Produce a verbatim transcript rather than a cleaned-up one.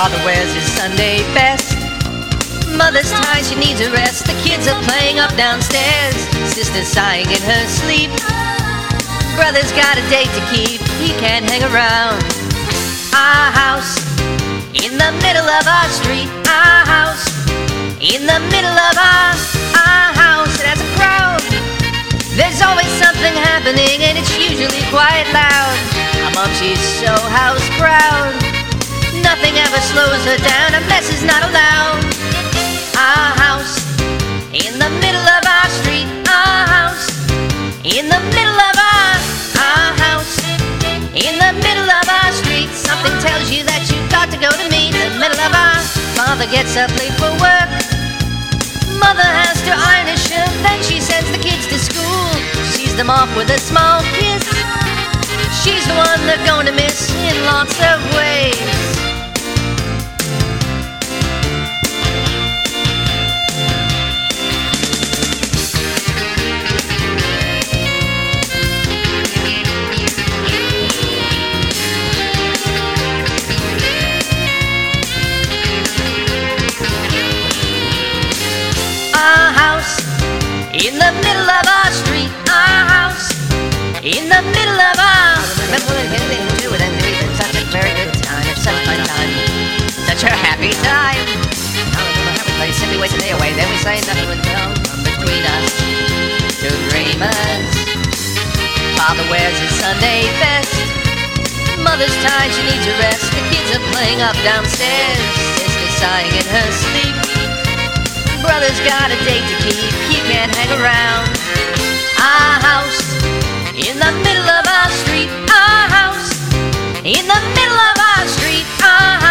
Father wears his Sunday best. Mother's tired, she needs a rest. The kids are playing up downstairs. Sister's sighing in her sleep. Brother's got a date to keep, he can't hang around. Our house in the middle of our street. Our house in the middle of our, our house. It has a crowd. There's always something happening and it's usually quite loud. Our mom, she's so house proud. Nothing ever slows her down, a mess is not allowed. Our house in the middle of our street. Our house in the middle of our, our house in the middle of our street. Something tells you that you've got to go to meet the middle of our. Father gets up late for work. Mother has to iron a shirt. Then she sends the kids to school. She sees them off with a small kiss. She's the one they're going to miss in lots of ways. In the middle of our street, our house. In the middle of our. Remember when we do it and we had such a very good time. It's such a fun time. Such a happy time. I remember everybody simply waits a day away. Then we say nothing would come from between us. Two dreamers. Father wears his Sunday best. Mother's tired, she needs a rest. The kids are playing up downstairs. Sister's sighing in her sleep. Brother's got a date to keep, he can't hang around. Our house in the middle of our street. Our house in the middle of our street. Our